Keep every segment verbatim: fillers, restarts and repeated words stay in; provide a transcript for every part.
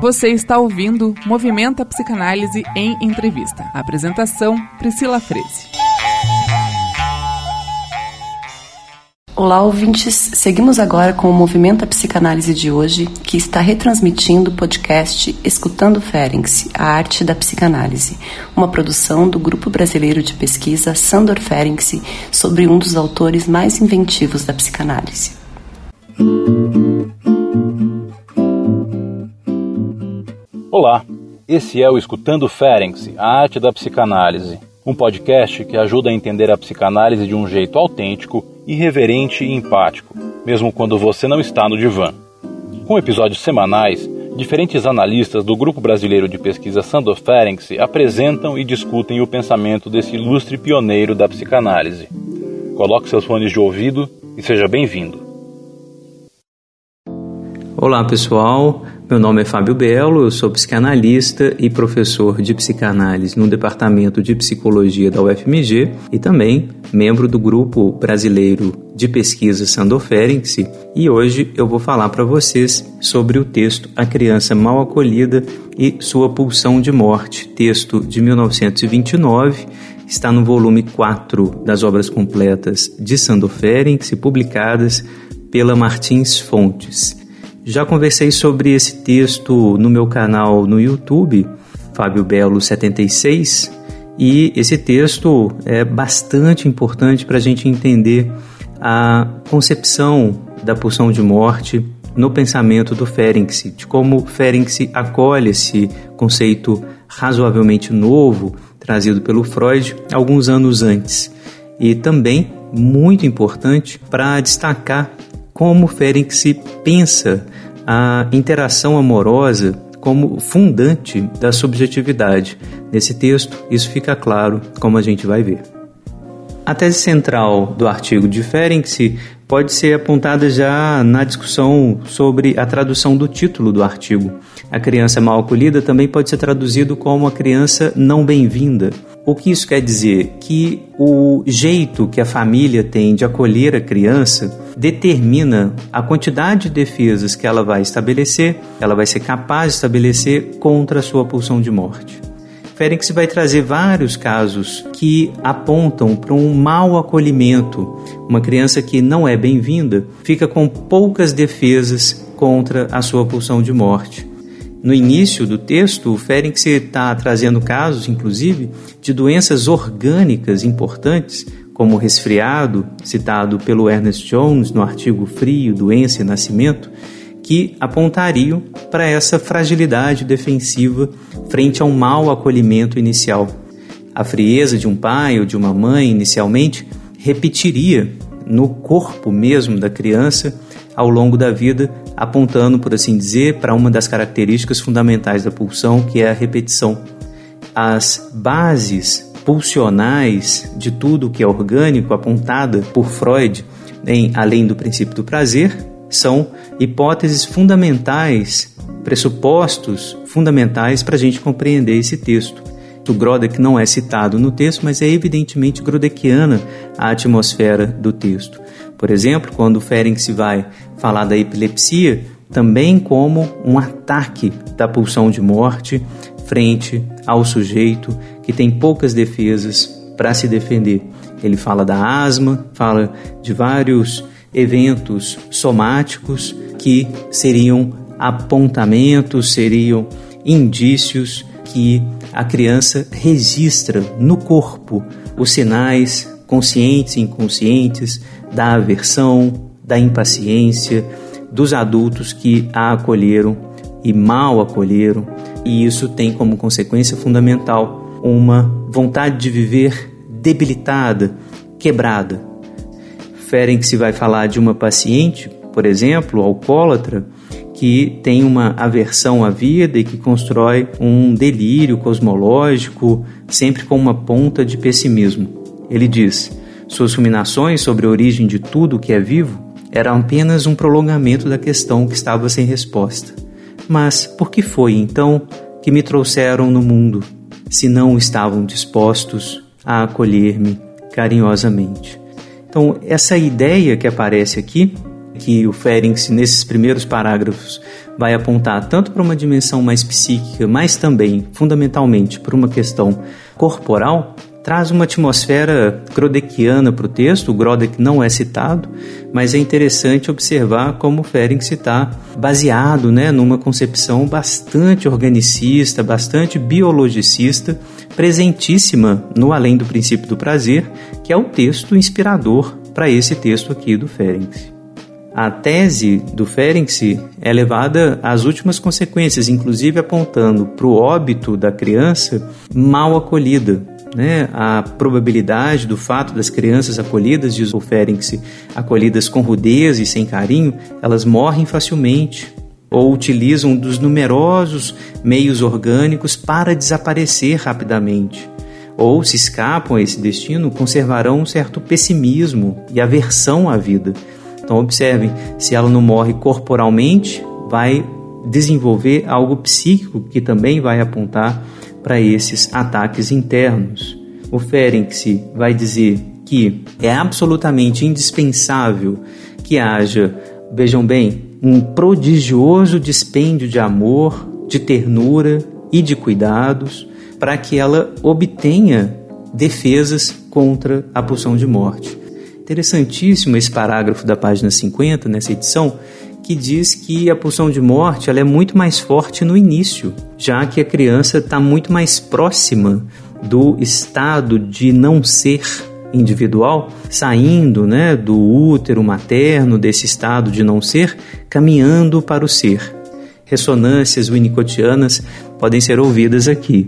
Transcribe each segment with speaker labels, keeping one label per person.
Speaker 1: Você está ouvindo Movimenta Psicanálise em Entrevista. Apresentação, Priscila Freze.
Speaker 2: Olá, ouvintes. Seguimos agora com o Movimenta Psicanálise de hoje, que está retransmitindo o podcast Escutando Ferenczi, a arte da psicanálise, uma produção do Grupo Brasileiro de Pesquisa Sándor Ferenczi sobre um dos autores mais inventivos da psicanálise.
Speaker 3: Olá, esse é o Escutando Ferenczi, a arte da psicanálise, um podcast que ajuda a entender a psicanálise de um jeito autêntico, irreverente e empático, mesmo quando você não está no divã. Com episódios semanais, diferentes analistas do Grupo Brasileiro de Pesquisa Sándor Ferenczi apresentam e discutem o pensamento desse ilustre pioneiro da psicanálise. Coloque seus fones de ouvido e seja bem-vindo.
Speaker 4: Olá pessoal, meu nome é Fábio Belo, eu sou psicanalista e professor de psicanálise no Departamento de Psicologia da U F M G e também membro do Grupo Brasileiro de Pesquisa Sándor Ferenczi, e hoje eu vou falar para vocês sobre o texto A Criança Mal Acolhida e Sua Pulsão de Morte, texto de mil novecentos e vinte e nove, está no volume quatro das obras completas de Sándor Ferenczi, publicadas pela Martins Fontes. Já conversei sobre esse texto no meu canal no YouTube, Fábio Belo setenta e seis, e esse texto é bastante importante para a gente entender a concepção da pulsão de morte no pensamento do Ferenczi, de como Ferenczi acolhe esse conceito razoavelmente novo, trazido pelo Freud alguns anos antes. E também muito importante para destacar como Ferenczi pensa a interação amorosa como fundante da subjetividade. Nesse texto, isso fica claro, como a gente vai ver. A tese central do artigo de Ferenczi pode ser apontada já na discussão sobre a tradução do título do artigo. A criança mal acolhida também pode ser traduzido como a criança não bem-vinda. O que isso quer dizer? Que o jeito que a família tem de acolher a criança determina a quantidade de defesas que ela vai estabelecer, ela vai ser capaz de estabelecer contra a sua pulsão de morte. Ferenczi vai trazer vários casos que apontam para um mau acolhimento. Uma criança que não é bem-vinda fica com poucas defesas contra a sua pulsão de morte. No início do texto, o Ferenczi está trazendo casos, inclusive, de doenças orgânicas importantes, como o resfriado, citado pelo Ernest Jones no artigo Frio, Doença e Nascimento, que apontariam para essa fragilidade defensiva frente a um mau acolhimento inicial. A frieza de um pai ou de uma mãe, inicialmente, repetiria no corpo mesmo da criança ao longo da vida, apontando, por assim dizer, para uma das características fundamentais da pulsão, que é a repetição. As bases pulsionais de tudo que é orgânico, apontada por Freud, em Além do Princípio do Prazer, são hipóteses fundamentais, pressupostos fundamentais para a gente compreender esse texto. O Grodek não é citado no texto, mas é evidentemente grodekiana a atmosfera do texto. Por exemplo, quando Ferenczi vai falar da epilepsia, também como um ataque da pulsão de morte frente ao sujeito que tem poucas defesas para se defender. Ele fala da asma, fala de vários eventos somáticos que seriam apontamentos, seriam indícios que a criança registra no corpo os sinais conscientes e inconscientes da aversão, da impaciência, dos adultos que a acolheram e mal acolheram, e isso tem como consequência fundamental uma vontade de viver debilitada, quebrada. Ferenczi vai falar de uma paciente, por exemplo, alcoólatra, que tem uma aversão à vida e que constrói um delírio cosmológico, sempre com uma ponta de pessimismo. Ele diz: suas ruminações sobre a origem de tudo que é vivo eram apenas um prolongamento da questão que estava sem resposta. Mas por que foi, então, que me trouxeram no mundo, se não estavam dispostos a acolher-me carinhosamente? Então, essa ideia que aparece aqui, que o Ferenczi, nesses primeiros parágrafos, vai apontar tanto para uma dimensão mais psíquica, mas também, fundamentalmente, para uma questão corporal, traz uma atmosfera grodekiana para o texto. O Grodek não é citado, mas é interessante observar como o Ferenczi está baseado, né, numa concepção bastante organicista, bastante biologicista, presentíssima no Além do Princípio do Prazer, que é o texto inspirador para esse texto aqui do Ferenczi. A tese do Ferenczi é levada às últimas consequências, inclusive apontando para o óbito da criança mal acolhida. Né? A probabilidade do fato das crianças acolhidas, diz o Ferenczi, acolhidas com rudeza e sem carinho, elas morrem facilmente ou utilizam dos numerosos meios orgânicos para desaparecer rapidamente. Ou, se escapam a esse destino, conservarão um certo pessimismo e aversão à vida. Então, observem, se ela não morre corporalmente, vai desenvolver algo psíquico que também vai apontar para esses ataques internos. O Ferenczi vai dizer que é absolutamente indispensável que haja, vejam bem, um prodigioso dispêndio de amor, de ternura e de cuidados para que ela obtenha defesas contra a pulsão de morte. Interessantíssimo esse parágrafo da página cinquenta, nessa edição, que diz que a pulsão de morte ela é muito mais forte no início, já que a criança está muito mais próxima do estado de não ser individual, saindo, né, do útero materno, desse estado de não ser, caminhando para o ser. Ressonâncias winnicottianas podem ser ouvidas aqui.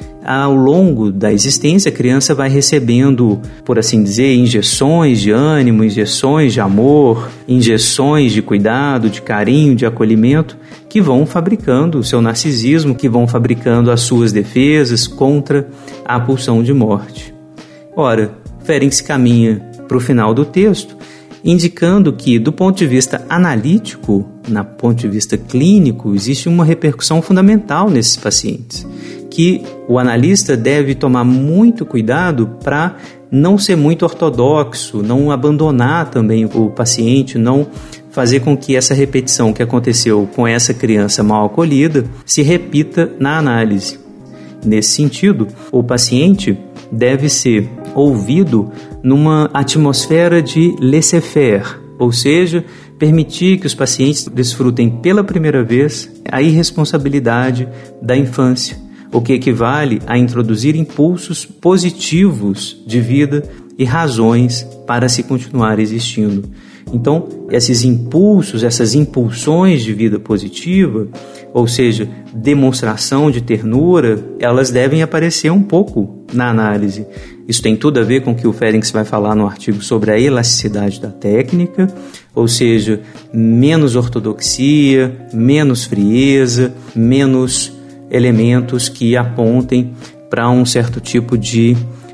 Speaker 4: Ao longo da existência, a criança vai recebendo, por assim dizer, injeções de ânimo, injeções de amor, injeções de cuidado, de carinho, de acolhimento, que vão fabricando o seu narcisismo, que vão fabricando as suas defesas contra a pulsão de morte. Ora, Ferenczi caminha para o final do texto, indicando que, do ponto de vista analítico, na ponto de vista clínico, existe uma repercussão fundamental nesses pacientes, que o analista deve tomar muito cuidado para não ser muito ortodoxo, não abandonar também o paciente, não fazer com que essa repetição que aconteceu com essa criança mal acolhida se repita na análise. Nesse sentido, o paciente deve ser ouvido numa atmosfera de laissez-faire, ou seja, permitir que os pacientes desfrutem pela primeira vez a irresponsabilidade da infância, o que equivale a introduzir impulsos positivos de vida e razões para se continuar existindo. Então, esses impulsos, essas impulsões de vida positiva, ou seja, demonstração de ternura, elas devem aparecer um pouco na análise. Isso tem tudo a ver com o que o Ferenczi vai falar no artigo sobre a elasticidade da técnica, ou seja, menos ortodoxia, menos frieza, menos elementos que apontem para um certo tipo de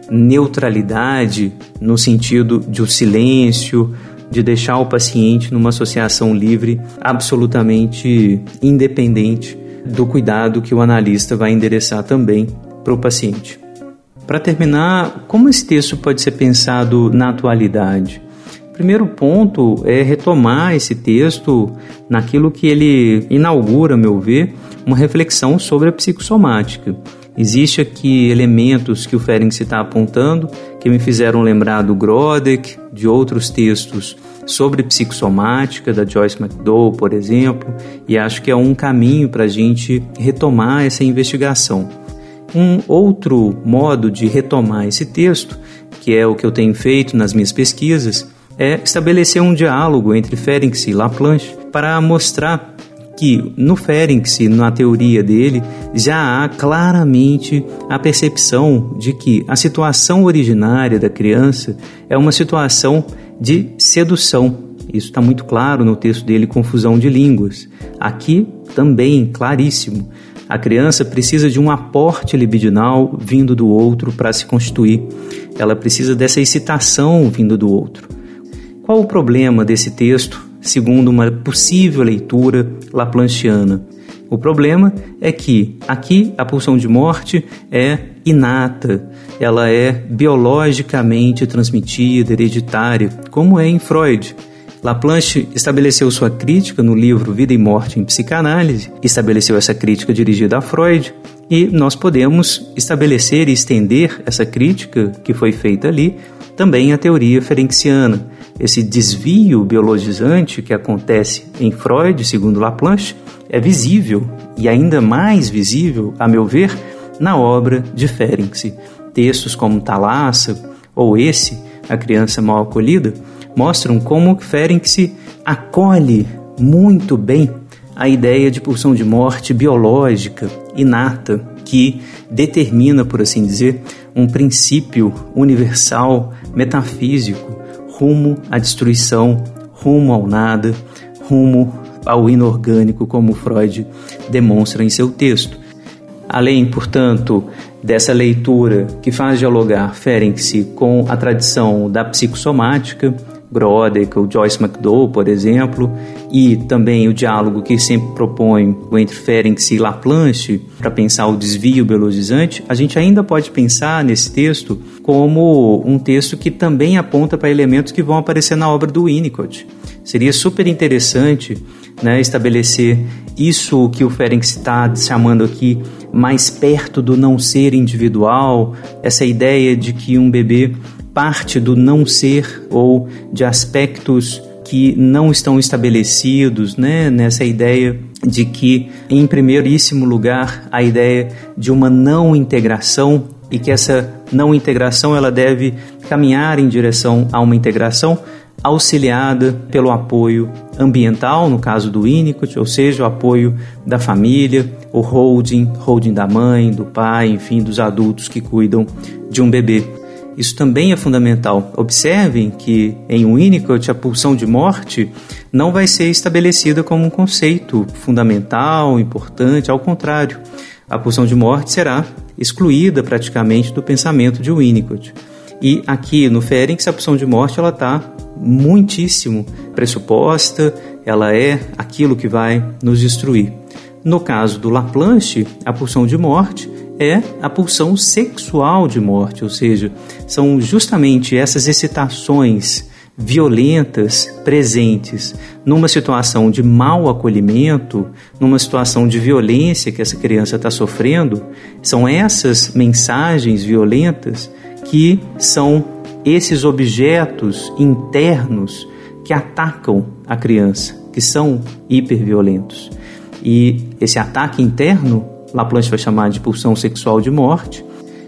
Speaker 4: neutralidade no sentido de o silêncio, de deixar o paciente numa associação livre absolutamente independente do cuidado que o analista vai endereçar também para o paciente. Para terminar, como esse texto pode ser pensado na atualidade? O primeiro ponto é retomar esse texto naquilo que ele inaugura, a meu ver, uma reflexão sobre a psicossomática. Existem aqui elementos que o Ferenczi está apontando que me fizeram lembrar do Grodek, de outros textos sobre psicossomática, da Joyce McDowell, por exemplo, e acho que é um caminho para a gente retomar essa investigação. Um outro modo de retomar esse texto, que é o que eu tenho feito nas minhas pesquisas, é estabelecer um diálogo entre Ferenczi e Laplanche para mostrar que no Ferenczi, na teoria dele, já há claramente a percepção de que a situação originária da criança é uma situação de sedução. Isso está muito claro no texto dele, Confusão de Línguas. Aqui também, claríssimo. A criança precisa de um aporte libidinal vindo do outro para se constituir. Ela precisa dessa excitação vindo do outro. Qual o problema desse texto, segundo uma possível leitura laplanchiana? O problema é que aqui a pulsão de morte é inata, ela é biologicamente transmitida, hereditária, como é em Freud. Laplanche estabeleceu sua crítica no livro Vida e Morte em Psicanálise, estabeleceu essa crítica dirigida a Freud, e nós podemos estabelecer e estender essa crítica que foi feita ali também à teoria ferenciana. Esse desvio biologizante que acontece em Freud, segundo Laplanche, é visível, e ainda mais visível, a meu ver, na obra de Ferenczi. Textos como Thalassa ou esse, A Criança Mal Acolhida, mostram como Ferenczi acolhe muito bem a ideia de pulsão de morte biológica, inata, que determina, por assim dizer, um princípio universal, metafísico, rumo à destruição, rumo ao nada, rumo ao inorgânico, como Freud demonstra em seu texto. Além, portanto, dessa leitura que faz dialogar Ferenczi com a tradição da psicossomática, Grodek ou Joyce McDowell, por exemplo, e também o diálogo que sempre proponho entre Ferenczi e Laplanche para pensar o desvio biologizante, a gente ainda pode pensar nesse texto como um texto que também aponta para elementos que vão aparecer na obra do Winnicott. Seria super interessante, né, estabelecer isso que o Ferenczi está chamando aqui mais perto do não ser individual, essa ideia de que um bebê parte do não ser ou de aspectos que não estão estabelecidos, né? Nessa ideia de que, em primeiríssimo lugar, a ideia de uma não integração e que essa não integração ela deve caminhar em direção a uma integração auxiliada pelo apoio ambiental, no caso do Winnicott, ou seja, o apoio da família, o holding, holding da mãe, do pai, enfim, dos adultos que cuidam de um bebê. Isso também é fundamental. Observem que em Winnicott a pulsão de morte não vai ser estabelecida como um conceito fundamental, importante, ao contrário. A pulsão de morte será excluída praticamente do pensamento de Winnicott. E aqui no Ferenczi a pulsão de morte ela está muitíssimo pressuposta, ela é aquilo que vai nos destruir. No caso do Laplanche, a pulsão de morte é a pulsão sexual de morte, ou seja, são justamente essas excitações violentas presentes numa situação de mau acolhimento, numa situação de violência que essa criança está sofrendo, são essas mensagens violentas que são esses objetos internos que atacam a criança, que são hiperviolentos. E esse ataque interno Laplanche vai chamar de pulsão sexual de morte,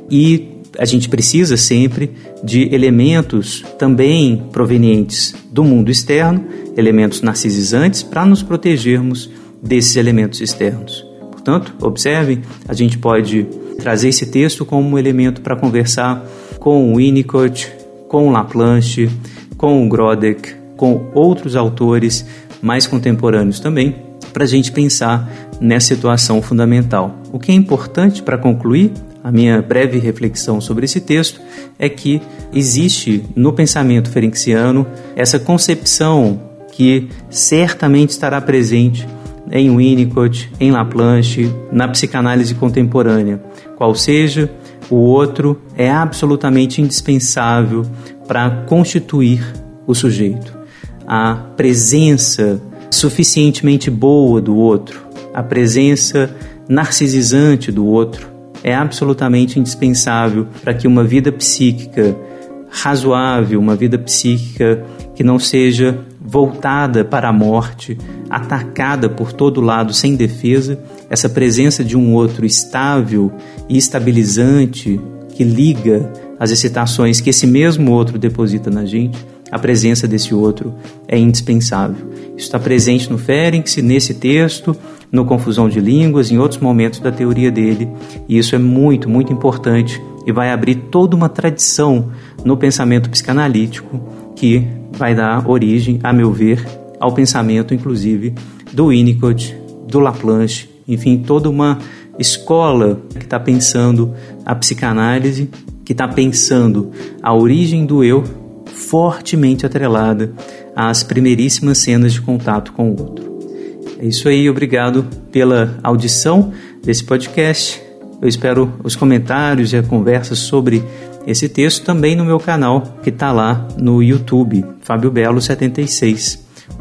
Speaker 4: e a gente precisa sempre de elementos também provenientes do mundo externo, elementos narcisizantes, para nos protegermos desses elementos externos. Portanto, observem, a gente pode trazer esse texto como um elemento para conversar com o Winnicott, com o Laplanche, com o Grodek, com outros autores mais contemporâneos também, para a gente pensar nessa situação fundamental. O que é importante para concluir a minha breve reflexão sobre esse texto é que existe no pensamento ferenciano essa concepção que certamente estará presente em Winnicott, em Laplanche, na psicanálise contemporânea. Qual seja, o outro é absolutamente indispensável para constituir o sujeito. A presença suficientemente boa do outro, a presença narcisizante do outro é absolutamente indispensável para que uma vida psíquica razoável, uma vida psíquica que não seja voltada para a morte, atacada por todo lado sem defesa, essa presença de um outro estável e estabilizante que liga as excitações que esse mesmo outro deposita na gente, a presença desse outro é indispensável. Isso está presente no Ferenczi, nesse texto, no Confusão de Línguas, em outros momentos da teoria dele, e isso é muito, muito importante e vai abrir toda uma tradição no pensamento psicanalítico que vai dar origem, a meu ver, ao pensamento, inclusive, do Winnicott, do Laplanche, enfim, toda uma escola que está pensando a psicanálise, que está pensando a origem do eu, fortemente atrelada às primeiríssimas cenas de contato com o outro. É isso aí, obrigado pela audição desse podcast. Eu espero os comentários e a conversa sobre esse texto também no meu canal, que está lá no YouTube, Fábio Belo setenta e seis.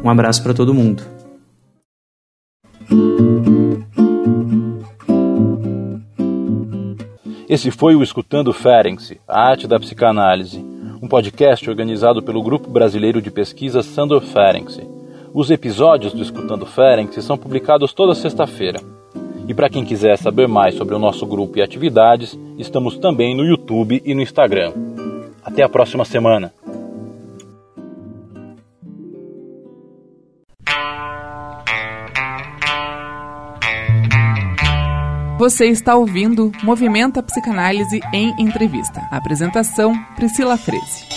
Speaker 4: Um abraço para todo mundo.
Speaker 3: Esse foi o Escutando Ferenczi, a arte da psicanálise, um podcast organizado pelo Grupo Brasileiro de Pesquisa Sandor Ferenczi. Os episódios do Escutando Ferenczi são publicados toda sexta-feira. E para quem quiser saber mais sobre o nosso grupo e atividades, estamos também no YouTube e no Instagram. Até a próxima semana!
Speaker 1: Você está ouvindo Movimenta Psicanálise em Entrevista. Apresentação, Priscila Freze.